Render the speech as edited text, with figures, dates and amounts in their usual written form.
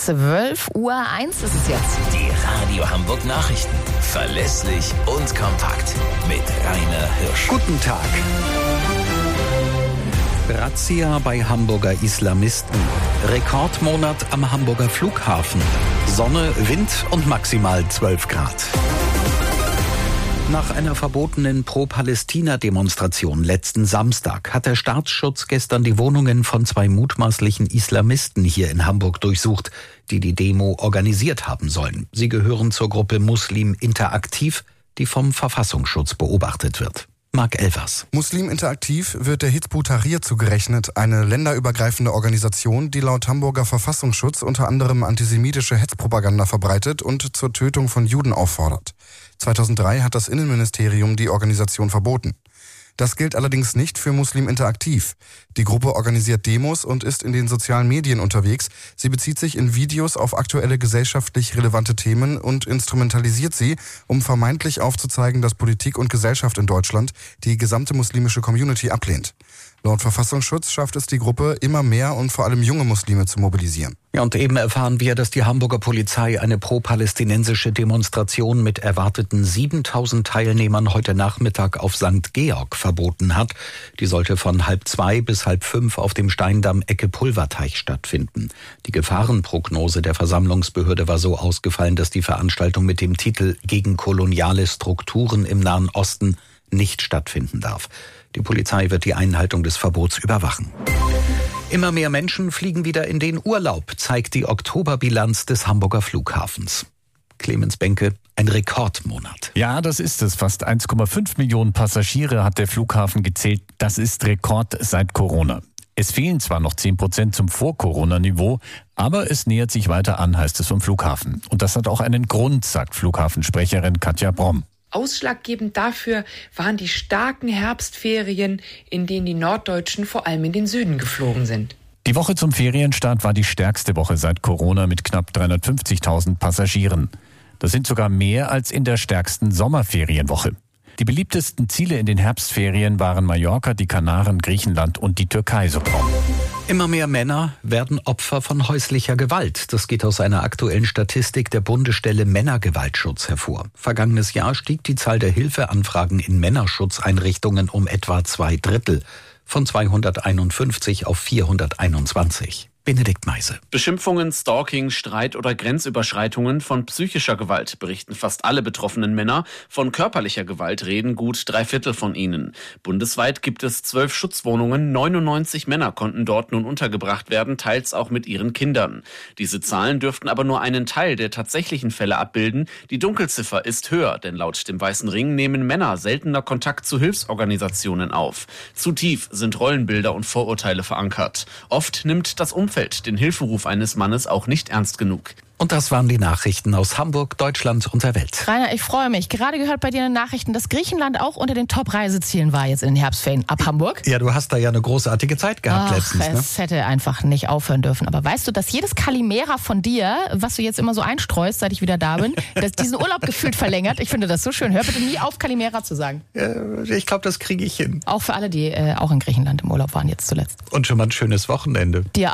12:01 Uhr ist es jetzt. Die Radio Hamburg Nachrichten. Verlässlich und kompakt. Mit Rainer Hirsch. Guten Tag. Razzia bei Hamburger Islamisten. Rekordmonat am Hamburger Flughafen. Sonne, Wind und maximal 12 Grad. Nach einer verbotenen Pro-Palästina-Demonstration letzten Samstag hat der Staatsschutz gestern die Wohnungen von 2 mutmaßlichen Islamisten hier in Hamburg durchsucht, die die Demo organisiert haben sollen. Sie gehören zur Gruppe Muslim Interaktiv, die vom Verfassungsschutz beobachtet wird. Marc Elvers. Muslim Interaktiv wird der Hizb ut-Tahrir zugerechnet, eine länderübergreifende Organisation, die laut Hamburger Verfassungsschutz unter anderem antisemitische Hetzpropaganda verbreitet und zur Tötung von Juden auffordert. 2003 hat das Innenministerium die Organisation verboten. Das gilt allerdings nicht für Muslim Interaktiv. Die Gruppe organisiert Demos und ist in den sozialen Medien unterwegs. Sie bezieht sich in Videos auf aktuelle gesellschaftlich relevante Themen und instrumentalisiert sie, um vermeintlich aufzuzeigen, dass Politik und Gesellschaft in Deutschland die gesamte muslimische Community ablehnt. Laut Verfassungsschutz schafft es die Gruppe, immer mehr und vor allem junge Muslime zu mobilisieren. Ja, und eben erfahren wir, dass die Hamburger Polizei eine pro-palästinensische Demonstration mit erwarteten 7.000 Teilnehmern heute Nachmittag auf St. Georg verboten hat. Die sollte von 1:30 bis 1:30 auf dem Steindamm Ecke Pulverteich stattfinden. Die Gefahrenprognose der Versammlungsbehörde war so ausgefallen, dass die Veranstaltung mit dem Titel »Gegen koloniale Strukturen im Nahen Osten« nicht stattfinden darf. Die Polizei wird die Einhaltung des Verbots überwachen. Immer mehr Menschen fliegen wieder in den Urlaub, zeigt die Oktoberbilanz des Hamburger Flughafens. Clemens Benke, ein Rekordmonat. Ja, das ist es. Fast 1,5 Millionen Passagiere hat der Flughafen gezählt. Das ist Rekord seit Corona. Es fehlen zwar noch 10% zum Vor-Corona-Niveau, aber es nähert sich weiter an, heißt es vom Flughafen. Und das hat auch einen Grund, sagt Flughafensprecherin Katja Bromm. Ausschlaggebend dafür waren die starken Herbstferien, in denen die Norddeutschen vor allem in den Süden geflogen sind. Die Woche zum Ferienstart war die stärkste Woche seit Corona mit knapp 350.000 Passagieren. Das sind sogar mehr als in der stärksten Sommerferienwoche. Die beliebtesten Ziele in den Herbstferien waren Mallorca, die Kanaren, Griechenland und die Türkei, so Bromm. Immer mehr Männer werden Opfer von häuslicher Gewalt. Das geht aus einer aktuellen Statistik der Bundesstelle Männergewaltschutz hervor. Vergangenes Jahr stieg die Zahl der Hilfeanfragen in Männerschutzeinrichtungen um etwa 2/3, von 251 auf 421. Benedikt Meise. Beschimpfungen, Stalking, Streit oder Grenzüberschreitungen von psychischer Gewalt berichten fast alle betroffenen Männer. Von körperlicher Gewalt reden gut 3/4 von ihnen. Bundesweit gibt es 12 Schutzwohnungen. 99 Männer konnten dort nun untergebracht werden, teils auch mit ihren Kindern. Diese Zahlen dürften aber nur einen Teil der tatsächlichen Fälle abbilden. Die Dunkelziffer ist höher, denn laut dem Weißen Ring nehmen Männer seltener Kontakt zu Hilfsorganisationen auf. Zu tief sind Rollenbilder und Vorurteile verankert. Oft nimmt das Umfeld den Hilferuf eines Mannes auch nicht ernst genug. Und das waren die Nachrichten aus Hamburg, Deutschland und der Welt. Rainer, ich freue mich. Gerade gehört bei dir in den Nachrichten, dass Griechenland auch unter den Top-Reisezielen war jetzt in den Herbstferien ab Hamburg. Ja, du hast da ja eine großartige Zeit gehabt letztens. Es hätte einfach nicht aufhören dürfen. Aber weißt du, dass jedes Kalimera von dir, was du jetzt immer so einstreust, seit ich wieder da bin, dass diesen Urlaub gefühlt verlängert? Ich finde das so schön. Hör bitte nie auf, Kalimera zu sagen. Ich glaube, das kriege ich hin. Auch für alle, die auch in Griechenland im Urlaub waren jetzt zuletzt. Und schon mal ein schönes Wochenende. Dir